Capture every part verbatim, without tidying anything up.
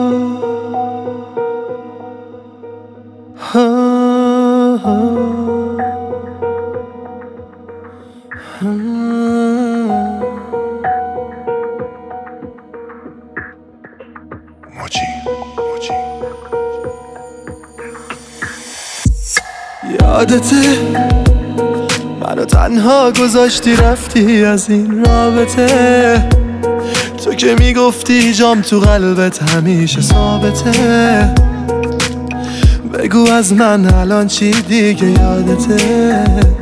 یادته منو تنها گذاشتی رفتی از این رابطه، تو که میگفتی جام تو قلبت همیشه ثابته. بگو از من الان چی دیگه یادته؟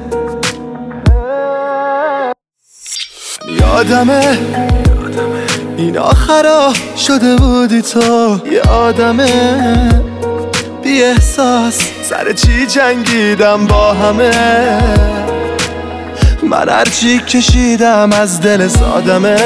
یادمه این آخرا شده بودی تو، یادمه بی احساس سر چی جنگیدم با همه. من هرچی کشیدم از دل سادمه.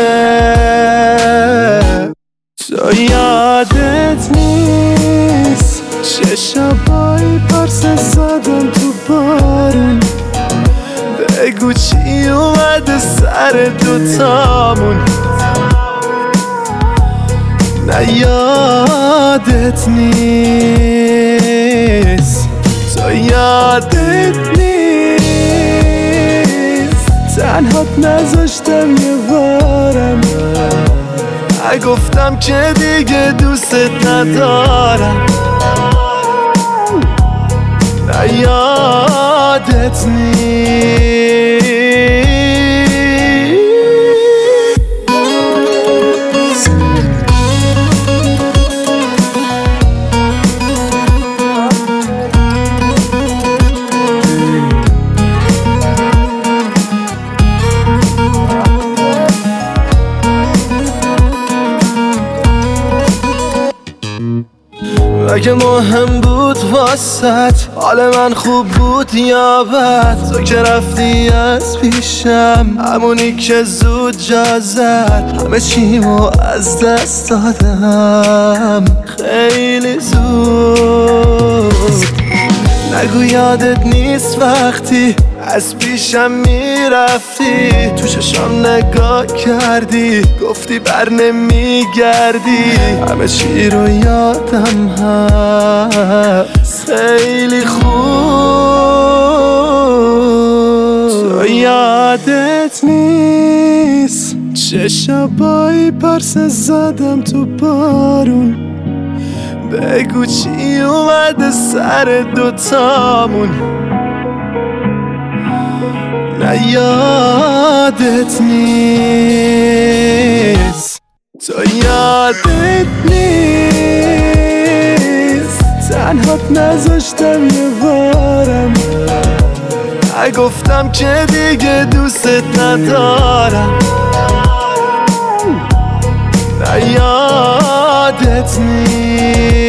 تو یادت نیست چه شبایی پرسه زدم تو بارون، بگو چی اومده سر دوتامون. نه یادت نیست، تو یادت نیست تنهات نذاشتم یه بارم، نگفتم که دیگه دوستت ندارم. نه یادت نیست. اگه مهم بود واسط حال من خوب بود یا بد، تو که رفتی از پیشم همونی که زود جا زد. همه چیمو از دست دادم خیلی زود. نگو یادت نیست وقتی از پیشم میرفتی، تو چشم نگاه کردی گفتی بر نمیگردی. همه چی رو یادم هست خیلی خوب. تو یادت نیست چه شبایی پرسه زدم تو بارون، بگو چی اومده سر دوتامون. نه یادت نیست، تو یادت نیست تنهات نذاشتم یه بارم، نگفتم که دیگه دوستت ندارم. نه یادت نیست.